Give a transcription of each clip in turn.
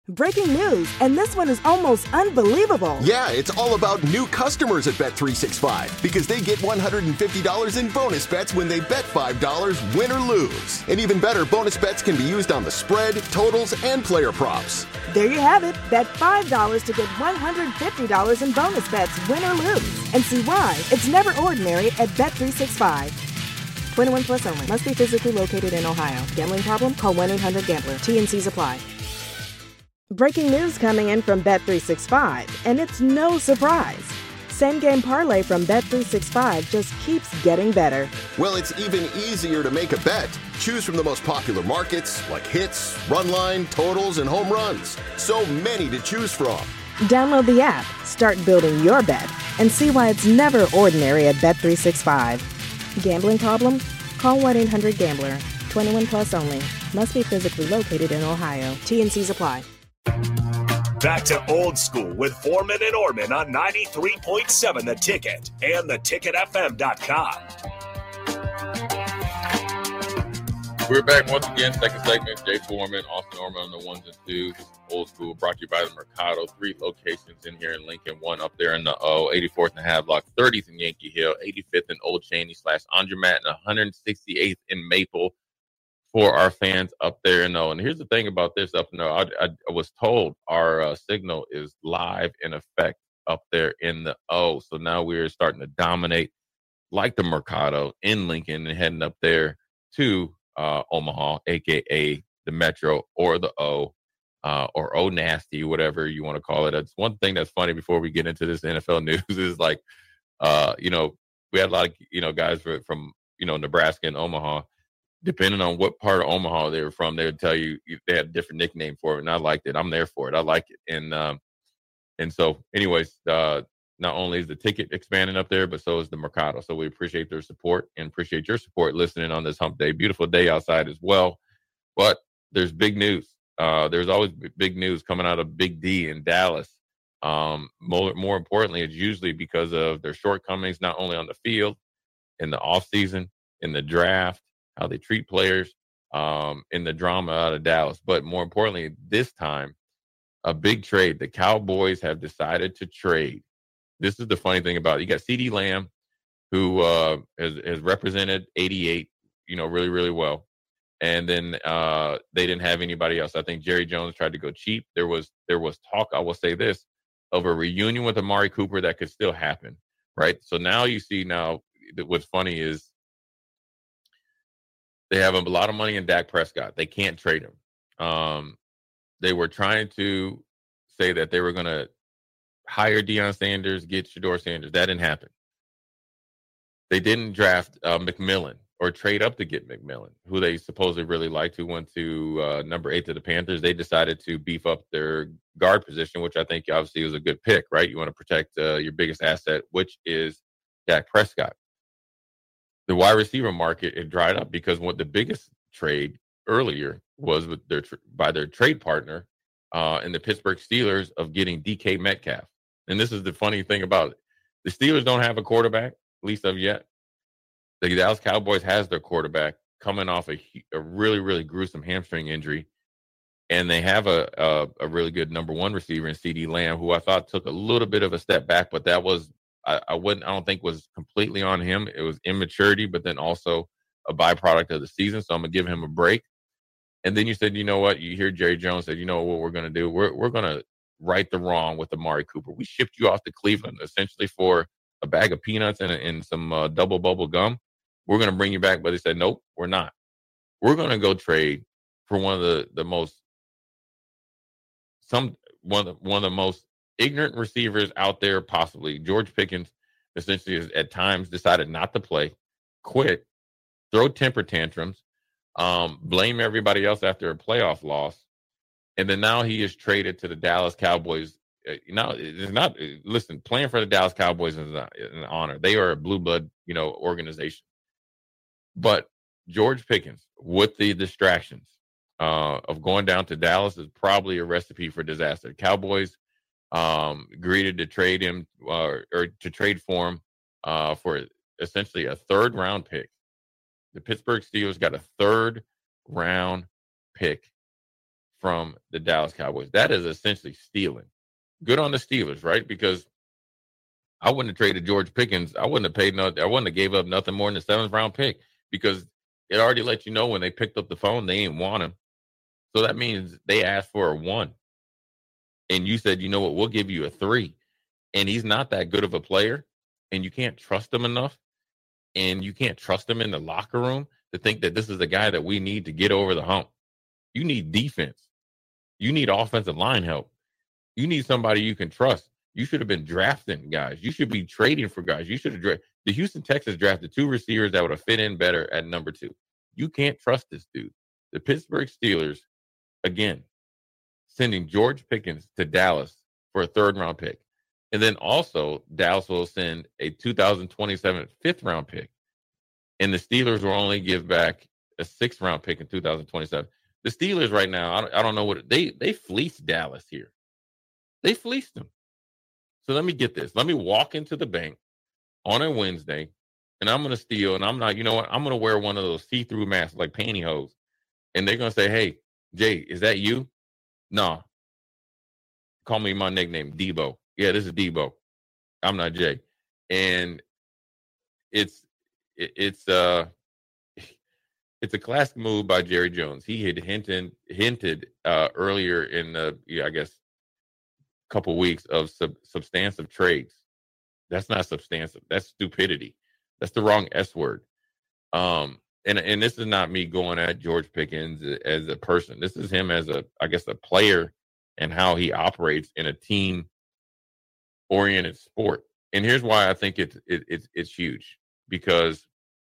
Breaking news, and this one is almost unbelievable. Yeah, it's all about new customers at Bet365 because they get $150 in bonus bets when they bet $5, win or lose. And even better, bonus bets can be used on the spread, totals, and player props. There you have it. Bet $5 to get $150 in bonus bets, win or lose. And see why it's never ordinary at Bet365. 21 plus only. Must be physically located in Ohio. Gambling problem? Call 1-800-GAMBLER. T&Cs apply. Breaking news coming in from Bet365, and it's no surprise. Same game parlay from Bet365 just keeps getting better. Well, it's even easier to make a bet. Choose from the most popular markets like hits, run line, totals, and home runs. So many to choose from. Download the app, start building your bet, and see why it's never ordinary at Bet365. Gambling problem? Call 1-800-GAMBLER. 21 plus only. Must be physically located in Ohio. T&Cs apply. Back to old school with Foreman and Orman on 93.7 The Ticket and theticketfm.com. We're back once again, second segment. Jay Foreman, Austin Orman on the ones and twos. Old school brought to you by the Mercado. 3 locations in here in Lincoln, 1 up there in the 84th and Havelock, 30th in Yankee Hill, 85th in Old Cheney / Andermatt, and 168th in Maple. For our fans up there in O. And here's the thing about this up in O. I was told our signal is live in effect up there in the O. So now we're starting to dominate like the Mercado in Lincoln and heading up there to Omaha, a.k.a. the Metro or the O or O Nasty, whatever you want to call it. It's one thing that's funny before we get into this NFL news is like, we had a lot of, guys from Nebraska and Omaha. Depending on what part of Omaha they were from, they would tell you they had a different nickname for it, and I liked it. I'm there for it. I like it. And so, anyways, not only is the ticket expanding up there, but so is the Mercado. So we appreciate their support and appreciate your support listening on this hump day. Beautiful day outside as well. But there's big news. There's always big news coming out of Big D in Dallas. More importantly, it's usually because of their shortcomings, not only on the field, in the offseason, in the draft, how they treat players, in the drama out of Dallas. But more importantly, this time, a big trade. The Cowboys have decided to trade. This is the funny thing about it. You got CeeDee Lamb, who has represented 88, really, really well. And then they didn't have anybody else. I think Jerry Jones tried to go cheap. There was talk, I will say this, of a reunion with Amari Cooper that could still happen, right? So now you see what's funny is, they have a lot of money in Dak Prescott. They can't trade him. They were trying to say that they were going to hire Deion Sanders, get Shedeur Sanders. That didn't happen. They didn't draft McMillan or trade up to get McMillan, who they supposedly really liked, who went to number 8 to the Panthers. They decided to beef up their guard position, which I think obviously was a good pick, right? You want to protect your biggest asset, which is Dak Prescott. The wide receiver market, it dried up because what the biggest trade earlier was with their trade partner in the Pittsburgh Steelers of getting DK Metcalf. And this is the funny thing about it. The Steelers don't have a quarterback, at least of yet. The Dallas Cowboys has their quarterback coming off a really, really gruesome hamstring injury. And they have a really good number 1 receiver in CeeDee Lamb, who I thought took a little bit of a step back, but that was I don't think was completely on him. It was immaturity, but then also a byproduct of the season. So I'm going to give him a break. And then you said, you know what? You hear Jerry Jones said, you know what we're going to do? We're going to right the wrong with Amari Cooper. We shipped you off to Cleveland essentially for a bag of peanuts and some double bubble gum. We're going to bring you back. But they said, nope, we're not. We're going to go trade for one of the most ignorant receivers out there, possibly. George Pickens essentially has at times decided not to play, quit, throw temper tantrums, blame everybody else after a playoff loss. And then now he is traded to the Dallas Cowboys. It's not, listen, playing for the Dallas Cowboys is an honor. They are a blue blood, organization. But George Pickens, with the distractions of going down to Dallas, is probably a recipe for disaster. Cowboys agreed to trade him or to trade for him for essentially a 3rd round pick. The Pittsburgh Steelers got a 3rd round pick from the Dallas Cowboys. That is essentially stealing. Good on the Steelers, right? Because I wouldn't have traded George Pickens. I wouldn't have paid I wouldn't have gave up nothing more than the 7th round pick, because it already let you know when they picked up the phone, they ain't want him. So that means they asked for a 1. And you said, you know what, we'll give you a 3. And he's not that good of a player, and you can't trust him enough, and you can't trust him in the locker room to think that this is the guy that we need to get over the hump. You need defense. You need offensive line help. You need somebody you can trust. You should have been drafting guys. You should be trading for guys. You should have the Houston Texans drafted 2 receivers that would have fit in better at number 2. You can't trust this dude. The Pittsburgh Steelers, again, sending George Pickens to Dallas for a 3rd round pick. And then also, Dallas will send a 2027 5th round pick. And the Steelers will only give back a 6th round pick in 2027. The Steelers right now, I don't know what they fleeced Dallas here. They fleeced them. So let me get this. Let me walk into the bank on a Wednesday, and I'm going to steal. And I'm not, you know what? I'm going to wear one of those see-through masks like pantyhose. And they're going to say, hey, Jay, is that you? No. Call me my nickname, Debo. Yeah, this is Debo. I'm not Jay. And it's a classic move by Jerry Jones. He had hinted earlier in I guess couple weeks of substantive trades. That's not substantive. That's stupidity. That's the wrong S word. And this is not me going at George Pickens as a person. This is him as a player and how he operates in a team oriented sport. And here's why I think it's huge, because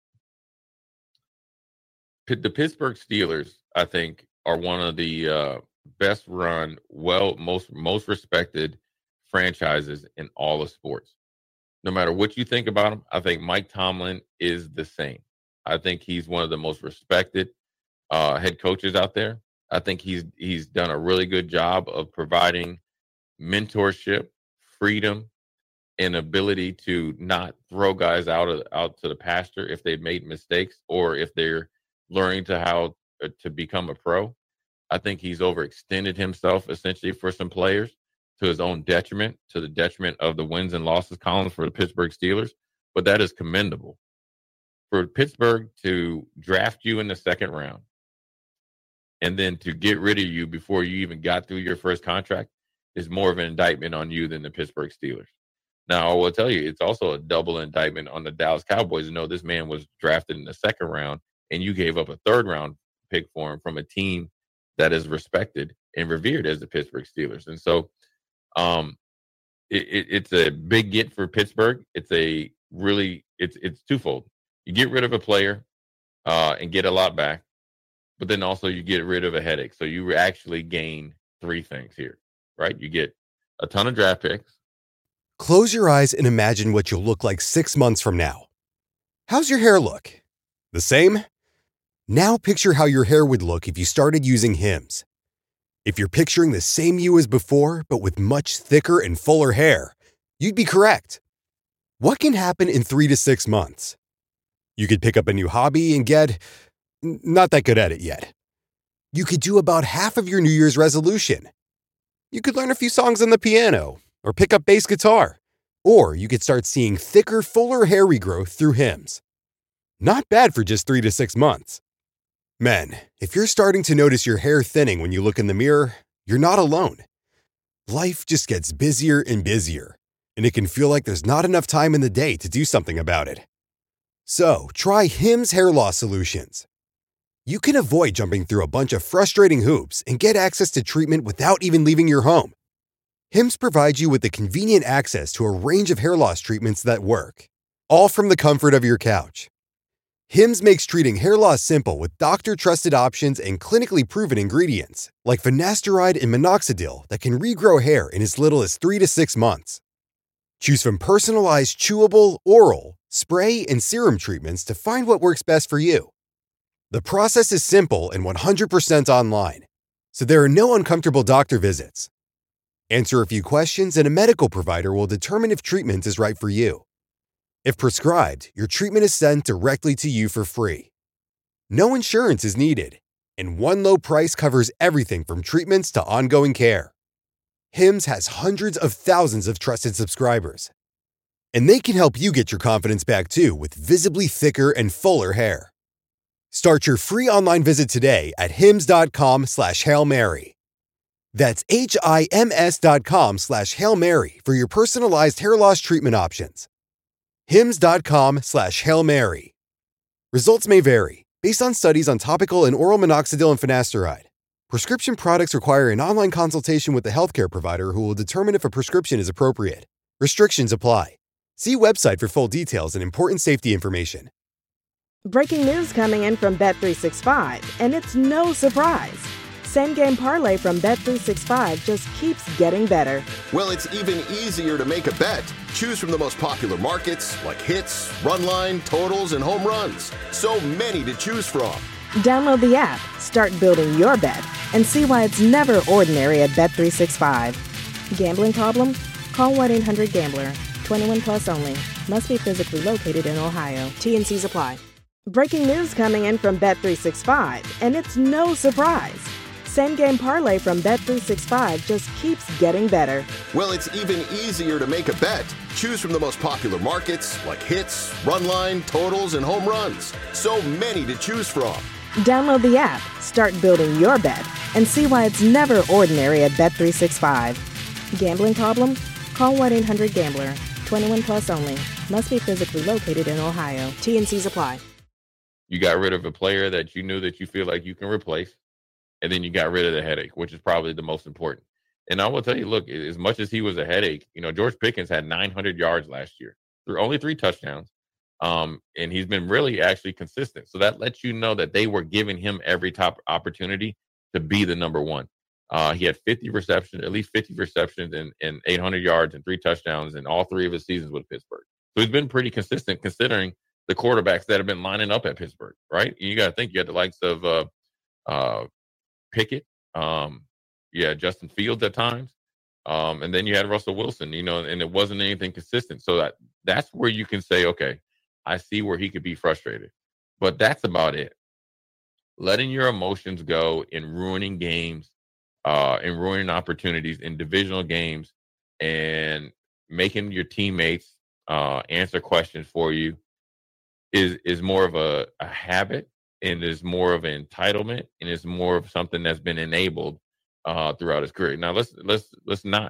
the Pittsburgh Steelers, I think, are one of the best run, most respected franchises in all of sports. No matter what you think about him, I think Mike Tomlin is the same. I think he's one of the most respected head coaches out there. I think he's done a really good job of providing mentorship, freedom, and ability to not throw guys out to the pasture if they've made mistakes or if they're learning how to become a pro. I think he's overextended himself essentially for some players to his own detriment, to the detriment of the wins and losses columns for the Pittsburgh Steelers. But that is commendable. For Pittsburgh to draft you in the 2nd round and then to get rid of you before you even got through your first contract is more of an indictment on you than the Pittsburgh Steelers. Now, I will tell you, it's also a double indictment on the Dallas Cowboys to know this man was drafted in the 2nd round and you gave up a 3rd round pick for him from a team that is respected and revered as the Pittsburgh Steelers. And so it's a big get for Pittsburgh. It's twofold. You get rid of a player and get a lot back, but then also you get rid of a headache. So you actually gain 3 things here, right? You get a ton of draft picks. Close your eyes and imagine what you'll look like 6 months from now. How's your hair look? The same? Now picture how your hair would look if you started using Hims. If you're picturing the same you as before, but with much thicker and fuller hair, you'd be correct. What can happen in 3 to 6 months? You could pick up a new hobby and get not that good at it yet. You could do about half of your New Year's resolution. You could learn a few songs on the piano or pick up bass guitar. Or you could start seeing thicker, fuller hair regrowth through Hims. Not bad for just 3 to 6 months. Men, if you're starting to notice your hair thinning when you look in the mirror, you're not alone. Life just gets busier and busier, and it can feel like there's not enough time in the day to do something about it. So, try Hims Hair Loss Solutions. You can avoid jumping through a bunch of frustrating hoops and get access to treatment without even leaving your home. Hims provides you with the convenient access to a range of hair loss treatments that work, all from the comfort of your couch. Hims makes treating hair loss simple with doctor-trusted options and clinically proven ingredients, like finasteride and minoxidil that can regrow hair in as little as 3 to 6 months. Choose from personalized chewable, oral, spray, and serum treatments to find what works best for you. The process is simple and 100% online, so there are no uncomfortable doctor visits. Answer a few questions and a medical provider will determine if treatment is right for you. If prescribed, your treatment is sent directly to you for free. No insurance is needed, And one low price covers everything from treatments to ongoing care. Hims has hundreds of thousands of trusted subscribers. And they can help you get your confidence back too with visibly thicker and fuller hair. Start your free online visit today at hims.com/Hail Mary. That's HIMS.com/Hail Mary for your personalized hair loss treatment options. hims.com/Hail Mary. Results may vary based on studies on topical and oral minoxidil and finasteride. Prescription products require an online consultation with the healthcare provider who will determine if a prescription is appropriate. Restrictions apply. See website for full details and important safety information. Breaking news coming in from Bet365, and it's no surprise. Same Game Parlay from Bet365 just keeps getting better. Well, it's even easier to make a bet. Choose from the most popular markets like hits, run line, totals, and home runs. So many to choose from. Download the app, start building your bet, and see why it's never ordinary at Bet365. Gambling problem? Call 1-800-GAMBLER. 21 plus only. Must be physically located in Ohio. T&Cs apply. Breaking news coming in from Bet365, and it's no surprise. Same Game Parlay from Bet365 just keeps getting better. Well, it's even easier to make a bet. Choose from the most popular markets like hits, run line, totals, and home runs. So many to choose from. Download the app, start building your bet, and see why it's never ordinary at Bet365. Gambling problem? Call 1-800-GAMBLER. 21 plus only. Must be physically located in Ohio. T&Cs apply. You got rid of a player that you knew that you feel like you can replace, and then you got rid of the headache, which is probably the most important. And I will tell you, look, as much as he was a headache, George Pickens had 900 yards last year through only 3 touchdowns. And he's been really actually consistent. So that lets you know that they were giving him every top opportunity to be the number one. He had 50 receptions, at least 50 receptions and 800 yards and 3 touchdowns in all 3 of his seasons with Pittsburgh. So he's been pretty consistent considering the quarterbacks that have been lining up at Pittsburgh, right? You got to think you had the likes of Pickett, you had Justin Fields at times, and then you had Russell Wilson, and it wasn't anything consistent. So that's where you can say, okay, I see where he could be frustrated. But that's about it. Letting your emotions go in ruining games, and ruining opportunities in divisional games, and making your teammates answer questions for you is more of a habit, and is more of an entitlement, and is more of something that's been enabled throughout his career. Now let's not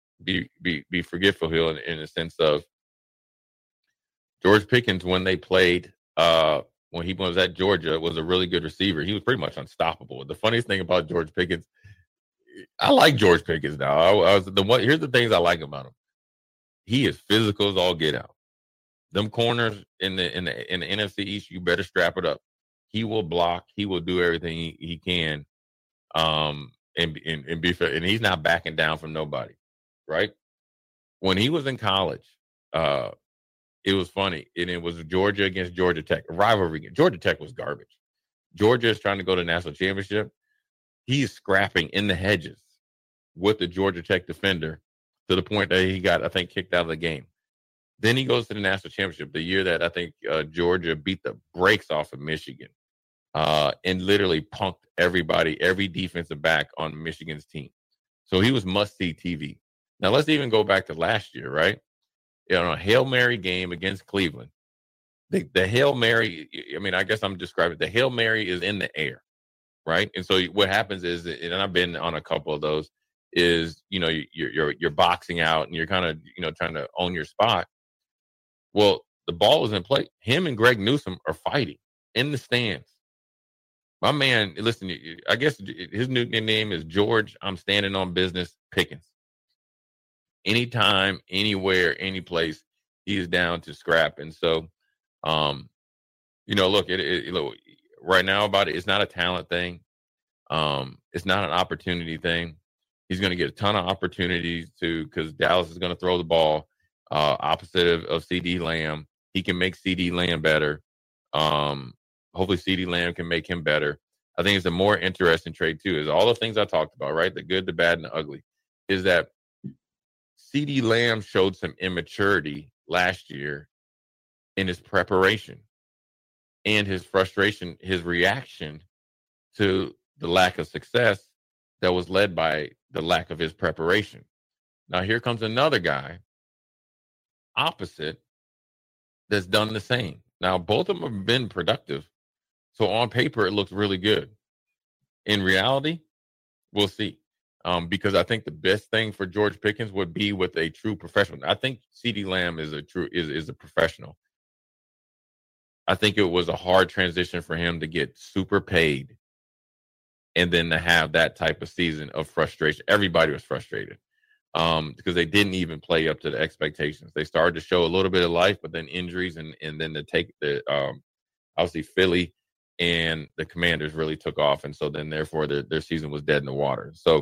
be forgetful here in the sense of George Pickens when they played when he was at Georgia was a really good receiver. He was pretty much unstoppable. The funniest thing about George Pickens, I like George Pickens now. Here's the things I like about him. He is physical as all get out. Them corners in the NFC East, you better strap it up. He will block. He will do everything he can, and be fair. And he's not backing down from nobody, right? When he was in college, it was funny, and it was Georgia against Georgia Tech, a rivalry. Georgia Tech was garbage. Georgia is trying to go to the national championship. He's scrapping in the hedges with the Georgia Tech defender to the point that he got, I think, kicked out of the game. Then he goes to the national championship, the year that I think Georgia beat the brakes off of Michigan, and literally punked everybody, every defensive back on Michigan's team. So he was must-see TV. Now, let's even go back to last year, right? A Hail Mary game against Cleveland. The Hail Mary, I guess I'm describing it. The Hail Mary is in the air, right? And so what happens is, and I've been on a couple of those, is, you're boxing out and you're kind of, trying to own your spot. Well, the ball is in play. Him and Greg Newsome are fighting in the stands. My man, listen, I guess his new name is George, I'm standing on business, Pickens. Anytime, anywhere, any place, he is down to scrap. And so, look, look, right now about it, it's not a talent thing. It's not an opportunity thing. He's going to get a ton of opportunities because Dallas is going to throw the ball opposite of CeeDee Lamb. He can make CeeDee Lamb better. Hopefully CeeDee Lamb can make him better. I think it's a more interesting trade too, is all the things I talked about, right? The good, the bad, and the ugly, is that CeeDee Lamb showed some immaturity last year in his preparation and his frustration, his reaction to the lack of success that was led by the lack of his preparation. Now, here comes another guy opposite that's done the same. Now, both of them have been productive. So on paper, it looks really good. In reality, we'll see. Because I think the best thing for George Pickens would be with a true professional. I think CeeDee Lamb is a professional. I think it was a hard transition for him to get super paid and then to have that type of season of frustration. Everybody was frustrated because they didn't even play up to the expectations. They started to show a little bit of life, but then injuries and then to take the obviously Philly and the Commanders really took off. And so then therefore their season was dead in the water. So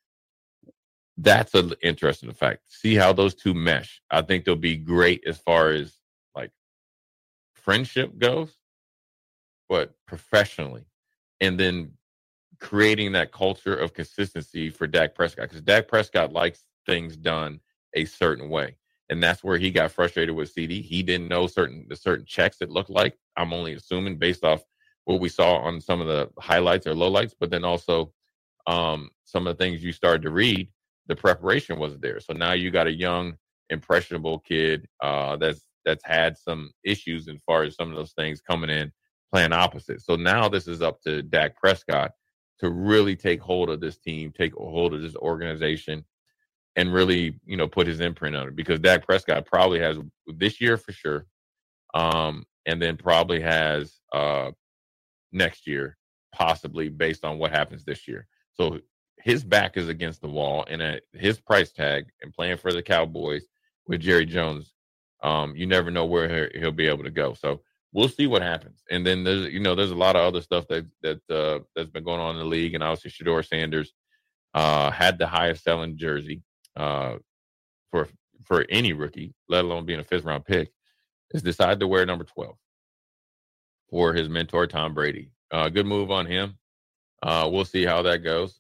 that's an interesting fact. See how those two mesh. I think they'll be great as far as like friendship goes, but professionally. And then creating that culture of consistency for Dak Prescott, because Dak Prescott likes things done a certain way. And that's where he got frustrated with CD. He didn't know the certain checks it looked like. I'm only assuming based off what we saw on some of the highlights or lowlights, but then also some of the things you started to read, the preparation wasn't there. So now you got a young, impressionable kid that's had some issues as far as some of those things coming in, playing opposite. So now this is up to Dak Prescott to really take hold of this team, take hold of this organization, and really, put his imprint on it. Because Dak Prescott probably has this year for sure, and then probably has next year, possibly based on what happens this year. So his back is against the wall, and at his price tag and playing for the Cowboys with Jerry Jones, you never know where he'll be able to go. So we'll see what happens. And then there's a lot of other stuff that's been going on in the league. And obviously Shedeur Sanders had the highest selling jersey for any rookie, let alone being a 5th round pick, has decided to wear number 12 for his mentor, Tom Brady. Good move on him. We'll see how that goes.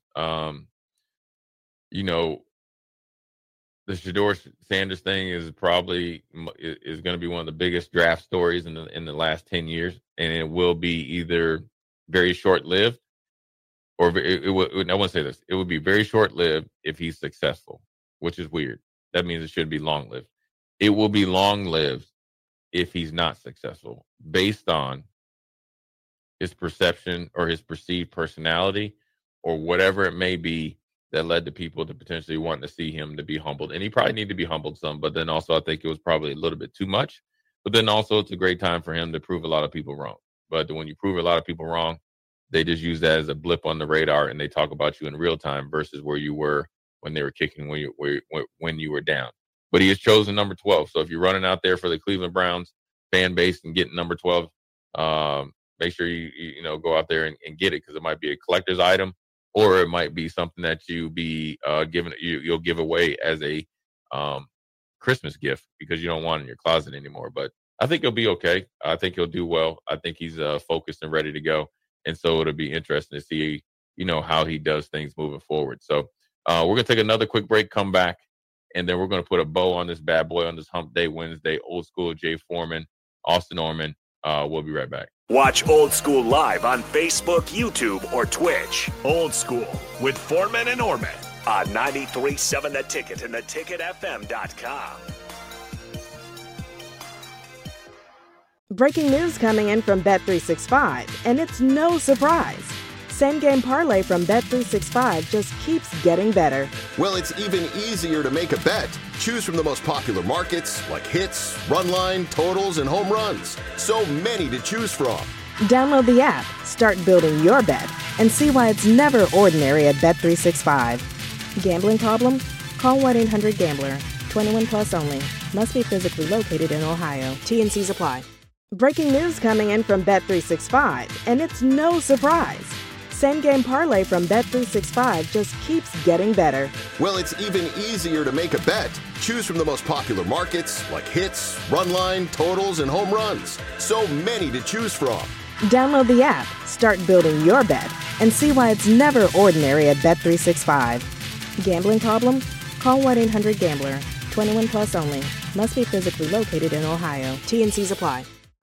The Shedeur Sanders thing is probably going to be one of the biggest draft stories in the last 10 years, and it will be either very short-lived or I want to say this. It would be very short-lived if he's successful, which is weird. That means it should be long-lived. It will be long-lived if he's not successful, based on his perception or his perceived personality or whatever it may be that led to people to potentially want to see him to be humbled. And he probably need to be humbled some, but then also I think it was probably a little bit too much. But then also it's a great time for him to prove a lot of people wrong. But when you prove a lot of people wrong, they just use that as a blip on the radar and they talk about you in real time versus where you were when they were kicking when you were down. But he has chosen number 12. So if you're running out there for the Cleveland Browns fan base and getting number 12, make sure you go out there and get it, because it might be a collector's item. Or it might be something that you'll give away as a Christmas gift because you don't want it in your closet anymore. But I think he'll be okay. I think he'll do well. I think he's focused and ready to go. And so it'll be interesting to see, how he does things moving forward. So we're going to take another quick break, come back, and then we're going to put a bow on this bad boy on this Hump Day Wednesday. Old School, Jay Foreman, Austin Orman. We'll be right back. Watch Old School live on Facebook, YouTube, or Twitch. Old School with Foreman and Orman on 93.7 The Ticket and theticketfm.com. Breaking news coming in from Bet365, and it's no surprise. Same-game parlay from Bet365 just keeps getting better. Well, it's even easier to make a bet. Choose from the most popular markets like hits, run line, totals, and home runs. So many to choose from. Download the app, start building your bet, and see why it's never ordinary at Bet365. Gambling problem? Call 1-800-GAMBLER. 21 plus only. Must be physically located in Ohio. T&Cs apply. Breaking news coming in from Bet365, and it's no surprise. Same-game parlay from Bet365 just keeps getting better. Well, it's even easier to make a bet. Choose from the most popular markets like hits, run line, totals, and home runs. So many to choose from. Download the app, start building your bet, and see why it's never ordinary at Bet365. Gambling problem? Call 1-800-GAMBLER. 21 plus only. Must be physically located in Ohio. T&Cs apply.